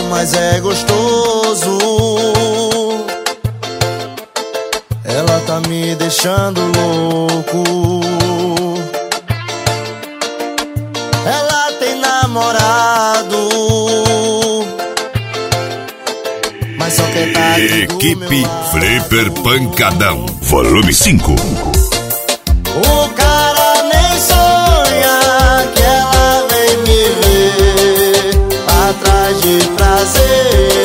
mas é gostoso. Ela tá me deixando louco. Ela tem namorado, mas só quer tá aqui do Equipe meu lado. Flipper Pancadão, volume 5. O cara nem sonha que ela vem me ver atrás de prazer.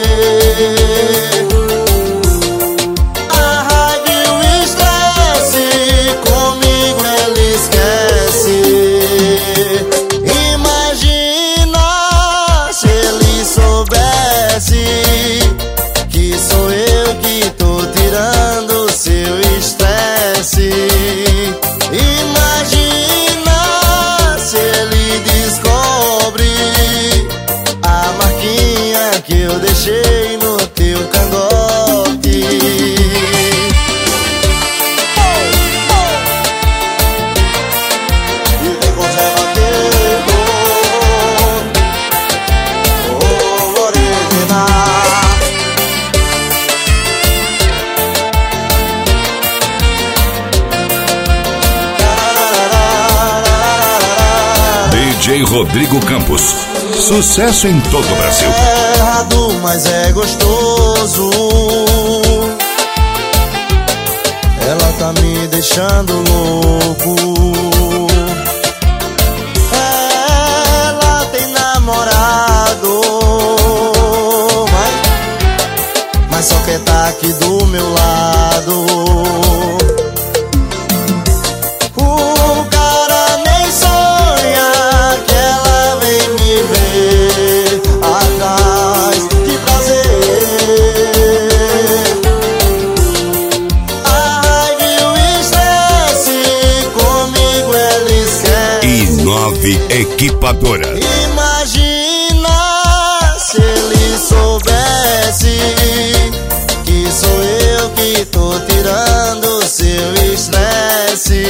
A raiva e o estresse comigo ele esquece. Imagina se ele soubesse que sou eu que tô tirando seu estresse. Imagina se ele descobre a marquinha que eu deixei no teu cangote. E vem conserva tempo, original. DJ Rodrigo Campos, sucesso em todo o Brasil. É errado, mas é gostoso. Ela tá me deixando louco. Ela tem namorado, mas só quer tá aqui do meu lado. O cara nem sonha que ela vem me ver atrás de prazer. A raiva e o estresse comigo ele esquece. E 9 Equipadora. Imagina se ele soubesse que sou eu que tô tirando seu estresse.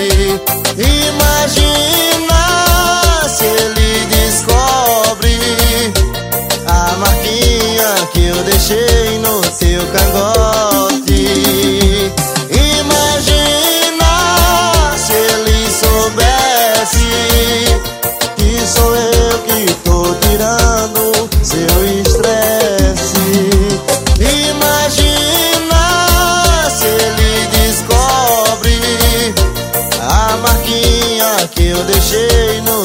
Imagina se ele descobre a marquinha que eu deixei no teu cangote. Imagina se ele soubesse que sou eu que tô tirando seu estresse. Imagina se ele descobre a marquinha que eu deixei no